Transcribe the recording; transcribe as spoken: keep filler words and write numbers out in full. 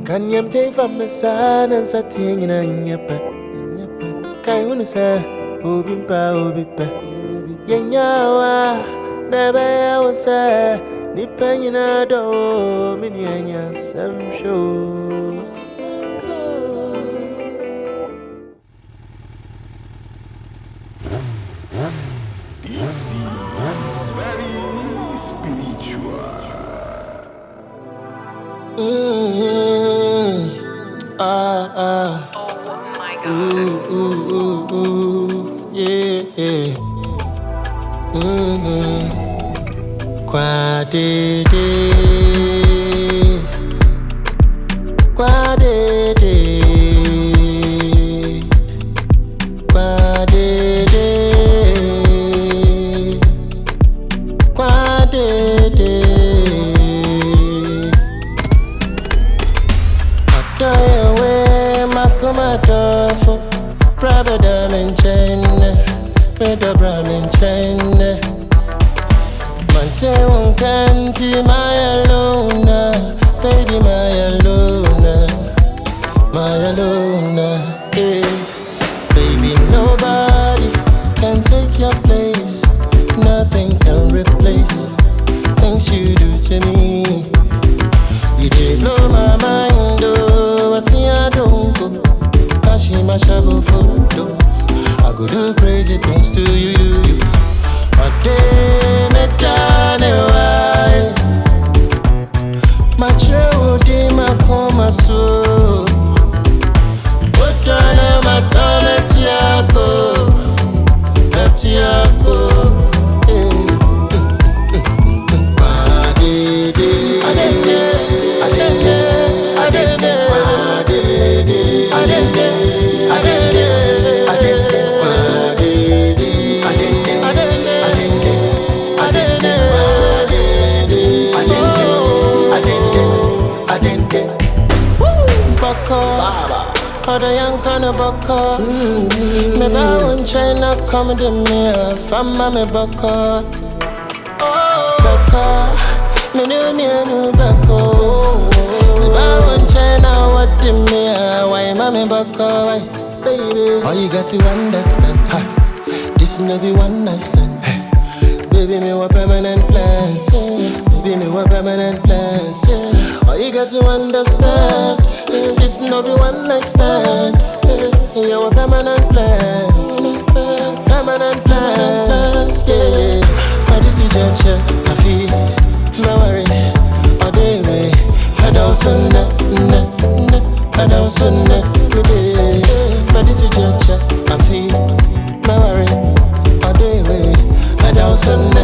Can you take from my son and satin in a nyapa? Kai Hunisa, Ubimpa, Ubipa. Yanyawa, never was a Nipanyana do, Minianya, some show. This is very spiritual. Mm-hmm. Ah, ah. Oh my God. Ooh, ooh, ooh, ooh. Yeah, yeah. Mm-hmm. Quadede. Quadede. Quadede. Quadede. Makomatofo, Prabada Menchene, Peda Bramenchene, Manteon Canti, my Alona, baby, my Alona, my Alona, hey. Baby, nobody can take your place, nothing can replace things you do to me. You did blow my mind, oh, what's in your don't go. My shadow photo, I go do crazy things to you. My day, me done why. My child, my coma so. What done, my time at Yako, at Yako. I did it, I did it, I did it, I did it, I did it. Other young kind of baka. Me bound China come to me from my baka. Baka, me know me no baka. Me bound China what to me why mommy baka why baby. All you got to understand, ha. This no be one night stand. Hey. Baby me want permanent plans. Baby me want permanent plans. All you got to understand. This no be one night stand. You want permanent plans, permanent plans, yeah. But this is just I feel no worry. All day way, I don't send that, I don't send that today. But this is just I feel no worry. All day way, I don't send that.